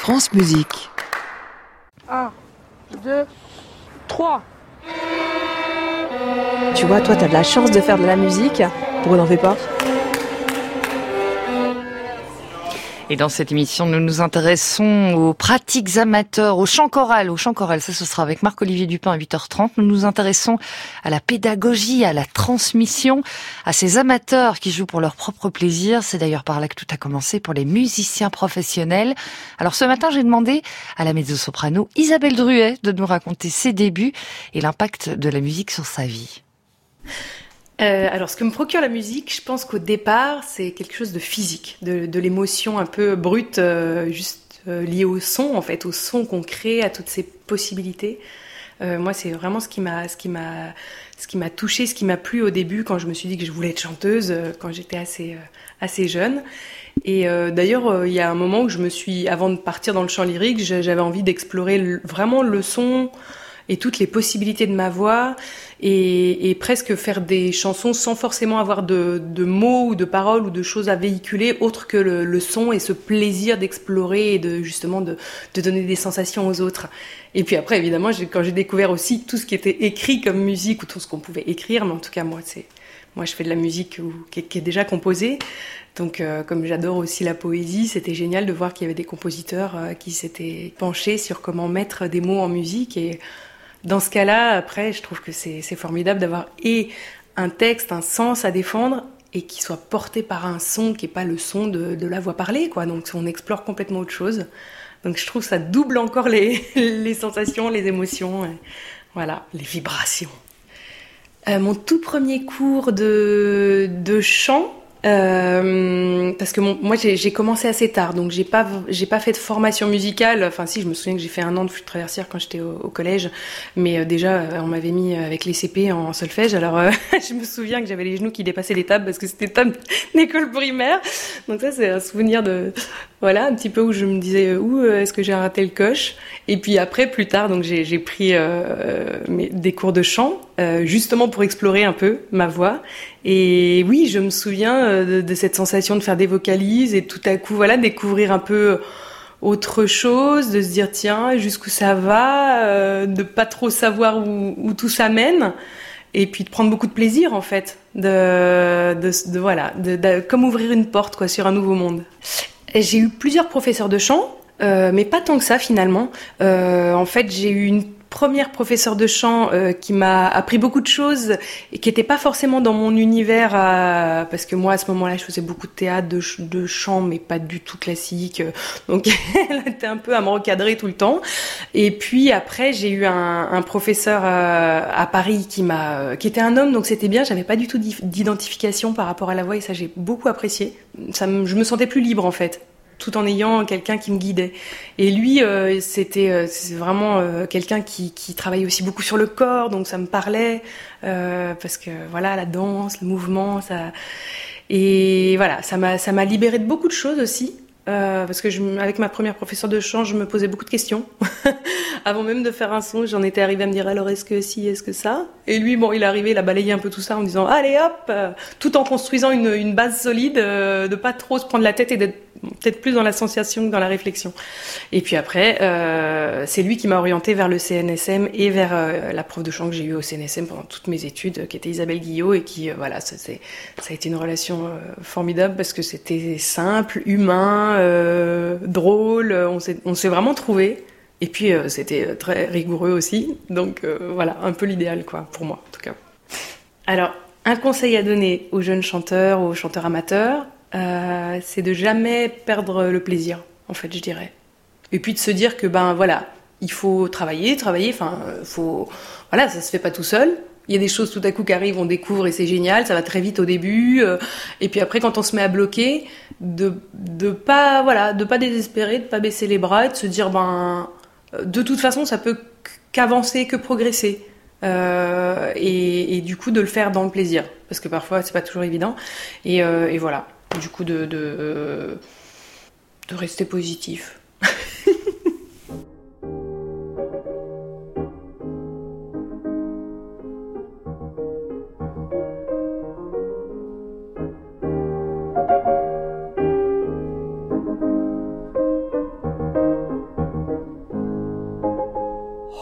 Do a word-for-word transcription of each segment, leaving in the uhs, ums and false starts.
France Musique. un, deux, trois. Tu vois, toi, t'as de la chance de faire de la musique. Pourquoi t'en fais pas ? Et dans cette émission, nous nous intéressons aux pratiques amateurs, au chant choral. Au chant choral, ça, ce sera avec Marc-Olivier Dupin à huit heures trente. Nous nous intéressons à la pédagogie, à la transmission, à ces amateurs qui jouent pour leur propre plaisir. C'est d'ailleurs par là que tout a commencé pour les musiciens professionnels. Alors ce matin, j'ai demandé à la mezzo-soprano Isabelle Druet de nous raconter ses débuts et l'impact de la musique sur sa vie. Euh, alors, ce que me procure la musique, je pense qu'au départ, c'est quelque chose de physique, de, de l'émotion un peu brute, euh, juste euh, liée au son, en fait, au son qu'on crée, à toutes ces possibilités. Euh, moi, c'est vraiment ce qui m'a, ce qui m'a, ce qui m'a touchée, ce qui m'a plu au début quand je me suis dit que je voulais être chanteuse, euh, quand j'étais assez, euh, assez jeune. Et euh, d'ailleurs, euh, il y a un moment où je me suis, avant de partir dans le chant lyrique, j'avais envie d'explorer le, vraiment le son et toutes les possibilités de ma voix, et, et presque faire des chansons sans forcément avoir de, de mots ou de paroles ou de choses à véhiculer autre que le, le son et ce plaisir d'explorer et de justement de, de donner des sensations aux autres. Et puis après, évidemment, j'ai, quand j'ai découvert aussi tout ce qui était écrit comme musique ou tout ce qu'on pouvait écrire, mais en tout cas moi, c'est moi je fais de la musique où, qui, est, qui est déjà composée. Donc, euh, comme j'adore aussi la poésie, c'était génial de voir qu'il y avait des compositeurs euh, qui s'étaient penchés sur comment mettre des mots en musique. Et dans ce cas-là, après, je trouve que c'est, c'est formidable d'avoir et un texte, un sens à défendre et qui soit porté par un son qui n'est pas le son de, de la voix parlée, quoi. Donc, on explore complètement autre chose. Donc, je trouve que ça double encore les, les sensations, les émotions, et voilà, les vibrations. Euh, mon tout premier cours de, de chant, Euh, parce que mon, moi j'ai, j'ai commencé assez tard, donc j'ai pas j'ai pas fait de formation musicale. Enfin si, je me souviens que j'ai fait un an de flûte traversière quand j'étais au, au collège, mais euh, déjà euh, on m'avait mis avec les C P en solfège. Alors euh, je me souviens que j'avais les genoux qui dépassaient les tables parce que c'était table d'école primaire. Donc ça c'est un souvenir de voilà un petit peu où je me disais où euh, est-ce que j'ai raté le coche. Et puis après plus tard donc j'ai j'ai pris euh, mes, des cours de chant euh, justement pour explorer un peu ma voix. Et oui, je me souviens de, de cette sensation de faire des vocalises et tout à coup, voilà, découvrir un peu autre chose, de se dire tiens, jusqu'où ça va, euh, de pas trop savoir où, où tout ça mène, et puis de prendre beaucoup de plaisir en fait, de, de, de voilà, de, de, comme ouvrir une porte quoi sur un nouveau monde. Et j'ai eu plusieurs professeurs de chant, euh, mais pas tant que ça finalement. Euh, en fait, j'ai eu une première professeure de chant euh, qui m'a appris beaucoup de choses et qui n'était pas forcément dans mon univers euh, parce que moi à ce moment-là je faisais beaucoup de théâtre, de, ch- de chant mais pas du tout classique, donc elle était un peu à me recadrer tout le temps. Et puis après j'ai eu un, un professeur euh, à Paris qui m'a, qui était un homme, donc c'était bien, j'avais pas du tout d'identification par rapport à la voix et ça j'ai beaucoup apprécié. Ça me, je me sentais plus libre en fait, tout en ayant quelqu'un qui me guidait. Et lui, euh, c'était euh, c'est vraiment euh, quelqu'un qui, qui travaillait aussi beaucoup sur le corps, donc ça me parlait, euh, parce que voilà, la danse, le mouvement, ça... Et voilà, ça m'a, ça m'a libéré de beaucoup de choses aussi, euh, parce que je, avec ma première professeure de chant, je me posais beaucoup de questions. Avant même de faire un son, j'en étais arrivée à me dire alors est-ce que si, est-ce que ça. Et lui, bon, il est arrivé, il a balayé un peu tout ça en me disant allez hop, euh, tout en construisant une, une base solide, euh, de pas trop se prendre la tête et d'être peut-être plus dans la sensation que dans la réflexion. Et puis après, euh, c'est lui qui m'a orientée vers le C N S M et vers euh, la prof de chant que j'ai eue au C N S M pendant toutes mes études, euh, qui était Isabelle Guillot, et qui, euh, voilà, ça, c'est, ça a été une relation euh, formidable parce que c'était simple, humain, euh, drôle, on s'est, on s'est vraiment trouvés. Et puis euh, c'était très rigoureux aussi, donc euh, voilà, un peu l'idéal quoi, pour moi en tout cas. Alors, un conseil à donner aux jeunes chanteurs, aux chanteurs amateurs, Euh, c'est de jamais perdre le plaisir, en fait, je dirais. Et puis de se dire que, ben voilà, il faut travailler, travailler, enfin, faut... Voilà, ça se fait pas tout seul. Il y a des choses tout à coup qui arrivent, on découvre et c'est génial, ça va très vite au début. Euh, et puis après, quand on se met à bloquer, de, de pas, voilà, de pas désespérer, de pas baisser les bras et de se dire, ben, de toute façon, ça peut qu'avancer, que progresser. Euh, et, et du coup, de le faire dans le plaisir. Parce que parfois, c'est pas toujours évident. Et, euh, et voilà. Du coup, de, de, de rester positif.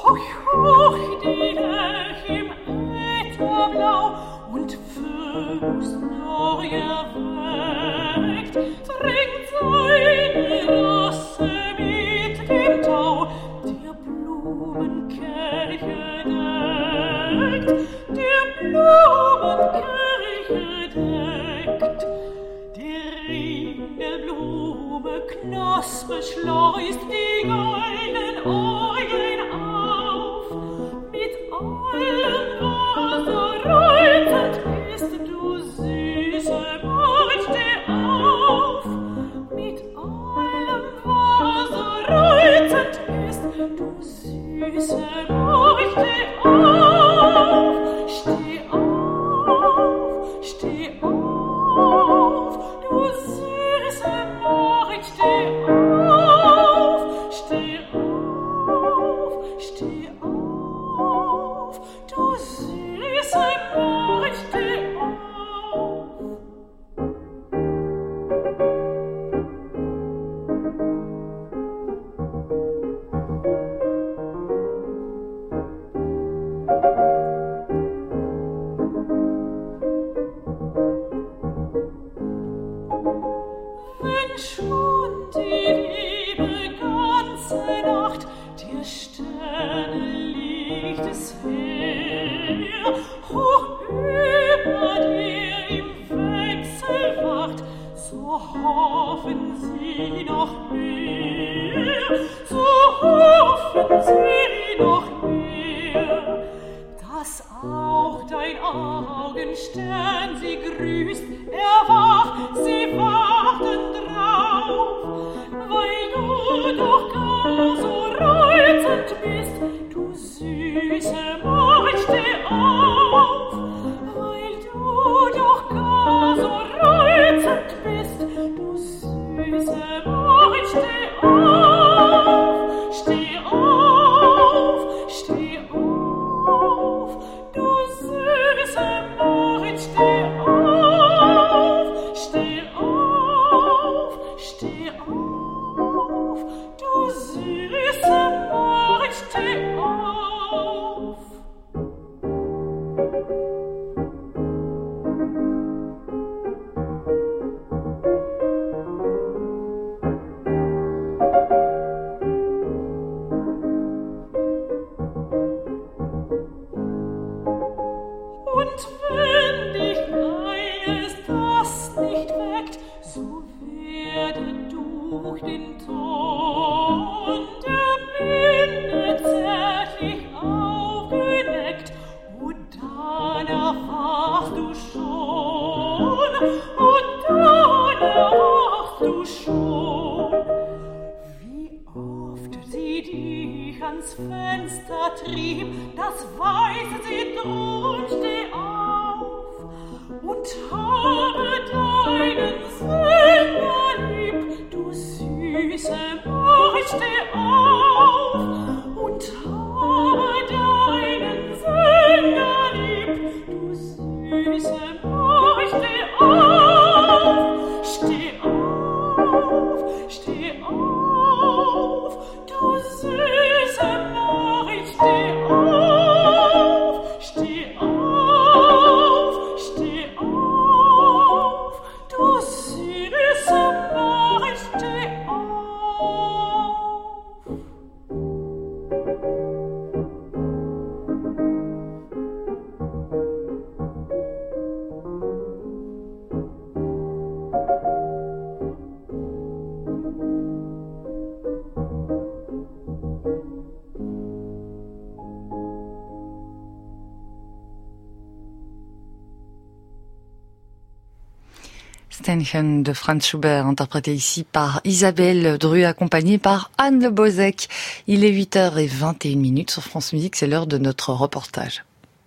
Ständchen de Franz Schubert, interprété ici par Isabelle Dru, accompagnée par Anne Le Bozec. Il est huit heures vingt et une minutes sur France Musique, c'est l'heure de notre reportage.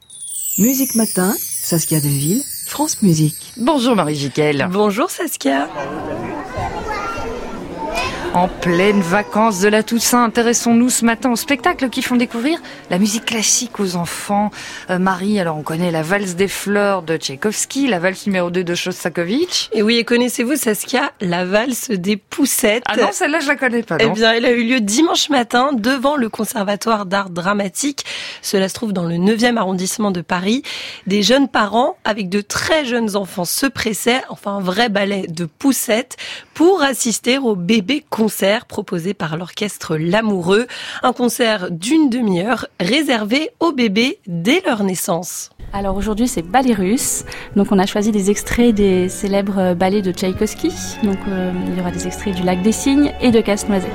Musique Matin, Saskia Deville, France Musique. Bonjour Marie Jiquel. Bonjour Saskia. En pleine vacances de la Toussaint, intéressons-nous ce matin aux spectacles qui font découvrir la musique classique aux enfants. Euh, Marie, alors on connaît la valse des fleurs de Tchaïkovski, la valse numéro deux de Shostakovich. Et oui, et connaissez-vous, Saskia, la valse des poussettes? Ah non, celle-là, je la connais pas, non. Eh bien, elle a eu lieu dimanche matin devant le Conservatoire d'art dramatique. Cela se trouve dans le neuvième arrondissement de Paris. Des jeunes parents avec de très jeunes enfants se pressaient, enfin un vrai ballet de poussettes, pour assister au bébé concert proposé par l'orchestre L'Amoureux. Un concert d'une demi-heure réservé aux bébés dès leur naissance. Alors aujourd'hui c'est Ballet russe, donc on a choisi des extraits des célèbres ballets de Tchaïkovski, donc euh, il y aura des extraits du Lac des Cygnes et de Casse-Noisette.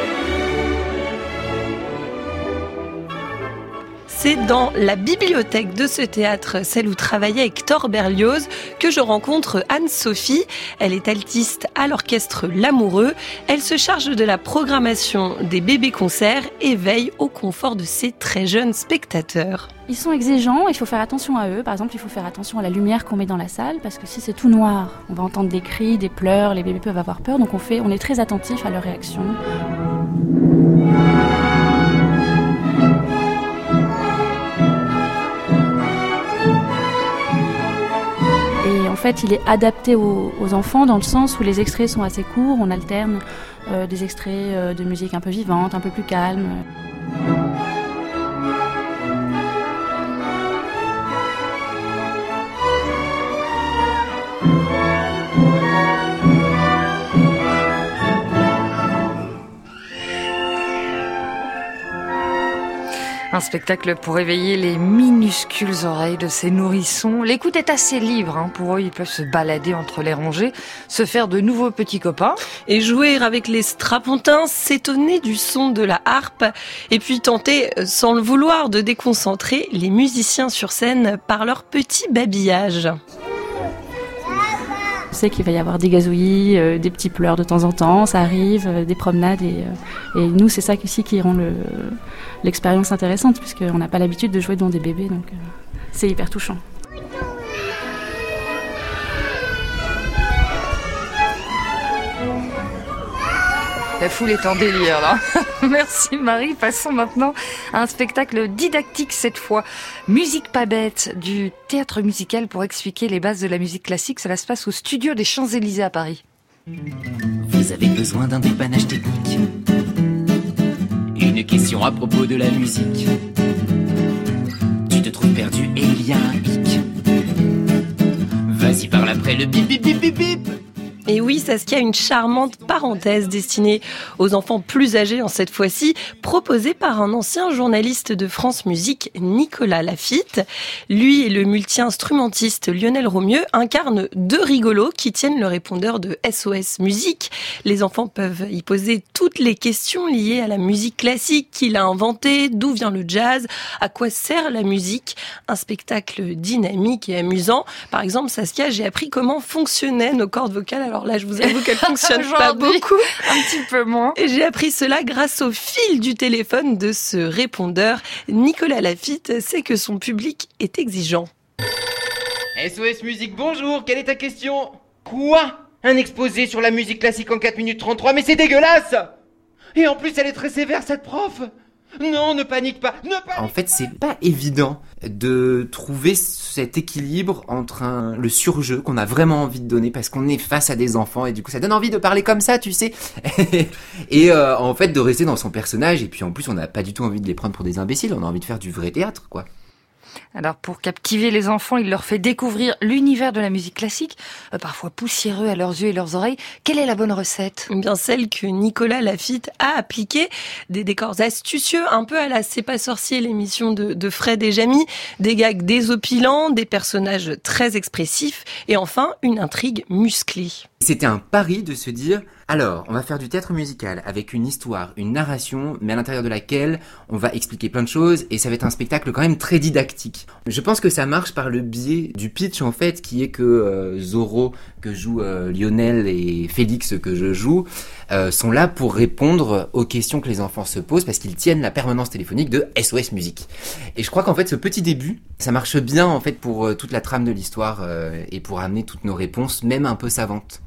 C'est dans la bibliothèque de ce théâtre, celle où travaillait Hector Berlioz, que je rencontre Anne-Sophie. Elle est altiste à l'orchestre L'Amoureux. Elle se charge de la programmation des bébés-concerts et veille au confort de ses très jeunes spectateurs. Ils sont exigeants, il faut faire attention à eux. Par exemple, il faut faire attention à la lumière qu'on met dans la salle, parce que si c'est tout noir, on va entendre des cris, des pleurs, les bébés peuvent avoir peur, donc on, fait, on est très attentif à leurs réactions. En fait, il est adapté aux, aux enfants dans le sens où les extraits sont assez courts, on alterne euh, des extraits euh, de musique un peu vivante, un peu plus calme. Un spectacle pour éveiller les minuscules oreilles de ces nourrissons. L'écoute est assez libre, hein. Pour eux, ils peuvent se balader entre les rangées, se faire de nouveaux petits copains. Et jouer avec les strapontins, s'étonner du son de la harpe, et puis tenter, sans le vouloir, de déconcentrer les musiciens sur scène par leur petit babillage. On sait qu'il va y avoir des gazouillis, euh, des petits pleurs de temps en temps, ça arrive, euh, des promenades. Et, euh, et nous, c'est ça aussi qui rend le, l'expérience intéressante, puisqu'on n'a pas l'habitude de jouer devant des bébés, donc euh, c'est hyper touchant. La foule est en délire, là. Merci Marie. Passons maintenant à un spectacle didactique cette fois. Musique pas bête, du théâtre musical pour expliquer les bases de la musique classique. Cela se passe au studio des Champs-Élysées à Paris. Vous avez besoin d'un dépannage technique. Une question à propos de la musique. Tu te trouves perdu et il y a un hic. Vas-y, parle après le bip bip bip bip bip. Et oui, Saskia, une charmante parenthèse destinée aux enfants plus âgés en cette fois-ci, proposée par un ancien journaliste de France Musique, Nicolas Lafitte. Lui et le multi-instrumentiste Lionel Romieux incarnent deux rigolos qui tiennent le répondeur de S O S Musique. Les enfants peuvent y poser toutes les questions liées à la musique classique, qui l'a inventée, d'où vient le jazz, à quoi sert la musique. Un spectacle dynamique et amusant. Par exemple, Saskia, j'ai appris comment fonctionnaient nos cordes vocales. Alors là, je vous avoue qu'elle fonctionne pas beaucoup. Un petit peu moins. Et j'ai appris cela grâce au fil du téléphone de ce répondeur. Nicolas Lafitte sait que son public est exigeant. S O S Musique, bonjour, quelle est ta question? Quoi? Un exposé sur la musique classique en quatre minutes trente-trois, mais c'est dégueulasse! Et en plus, elle est très sévère, cette prof! Non, ne panique pas, ne panique pas. En fait, c'est pas évident de trouver cet équilibre entre un, le surjeu qu'on a vraiment envie de donner parce qu'on est face à des enfants et du coup ça donne envie de parler comme ça, tu sais. Et euh, en fait de rester dans son personnage et puis en plus on n'a pas du tout envie de les prendre pour des imbéciles, on a envie de faire du vrai théâtre, quoi. Alors pour captiver les enfants, il leur fait découvrir l'univers de la musique classique, euh, parfois poussiéreux à leurs yeux et leurs oreilles. Quelle est la bonne recette? Eh bien celle que Nicolas Lafitte a appliquée, des décors astucieux, un peu à la C'est pas sorcier, l'émission de, de Fred et Jamy, des gags désopilants, des personnages très expressifs et enfin une intrigue musclée. C'était un pari de se dire, alors, on va faire du théâtre musical avec une histoire, une narration, mais à l'intérieur de laquelle on va expliquer plein de choses et ça va être un spectacle quand même très didactique. Je pense que ça marche par le biais du pitch en fait, qui est que euh, Zorro, que joue euh, Lionel, et Félix, que je joue, euh, sont là pour répondre aux questions que les enfants se posent parce qu'ils tiennent la permanence téléphonique de S O S Musique. Et je crois qu'en fait, ce petit début, ça marche bien en fait pour euh, toute la trame de l'histoire euh, et pour amener toutes nos réponses, même un peu savantes.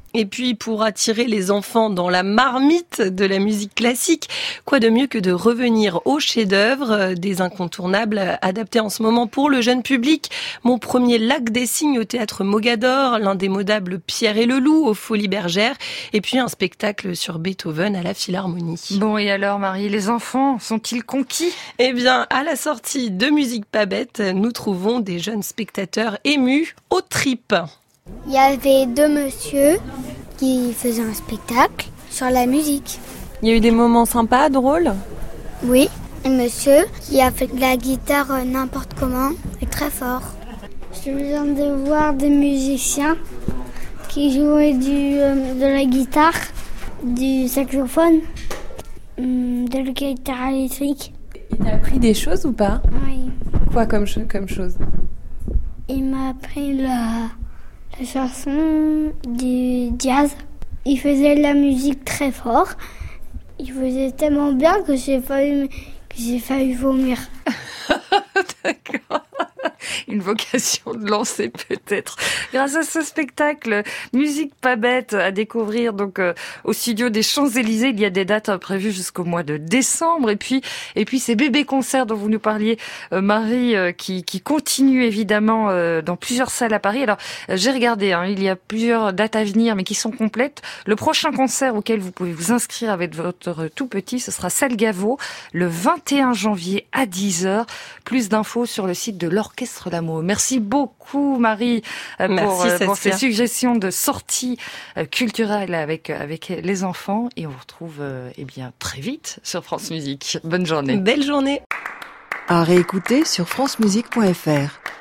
Et puis, pour attirer les enfants dans la marmite de la musique classique, quoi de mieux que de revenir aux chefs-d'œuvre, des incontournables adaptés en ce moment pour le jeune public. Mon premier Lac des Cygnes au théâtre Mogador, l'indémodable Pierre et le Loup aux Folies Bergères, et puis un spectacle sur Beethoven à la Philharmonie. Bon, et alors Marie, les enfants sont-ils conquis ? Eh bien, à la sortie de Musique pas bête, nous trouvons des jeunes spectateurs émus aux tripes. Il y avait deux messieurs qui faisaient un spectacle sur la musique. Il y a eu des moments sympas, drôles ? Oui, un monsieur qui a fait de la guitare n'importe comment et très fort. Je viens de voir des musiciens qui jouaient du, euh, de la guitare, du saxophone, de la guitare électrique. Il t'a appris des choses ou pas ? Oui. Quoi comme, comme chose ? Il m'a appris la... la chanson du jazz. Il faisait de la musique très fort. Il faisait tellement bien que j'ai failli, que j'ai failli vomir. D'accord. Une vocation de lancer peut-être. Grâce à ce spectacle, Musique pas bête à découvrir donc euh, au studio des Champs-Élysées. Il y a des dates euh, prévues jusqu'au mois de décembre. Et puis, et puis ces bébés concerts dont vous nous parliez, euh, Marie, euh, qui, qui continuent évidemment euh, dans plusieurs salles à Paris. Alors, euh, j'ai regardé, hein, il y a plusieurs dates à venir, mais qui sont complètes. Le prochain concert auquel vous pouvez vous inscrire avec votre tout petit, ce sera Salle Gaveau, le vingt et un janvier à dix heures. Plus d'infos sur le site de l'Orchestre Lameau. Merci beaucoup Marie pour, Merci, pour ces suggestions de sorties culturelles avec, avec les enfants. Et on vous retrouve eh bien, très vite sur France Musique. Bonne journée. Belle journée. À réécouter sur francemusique point f r.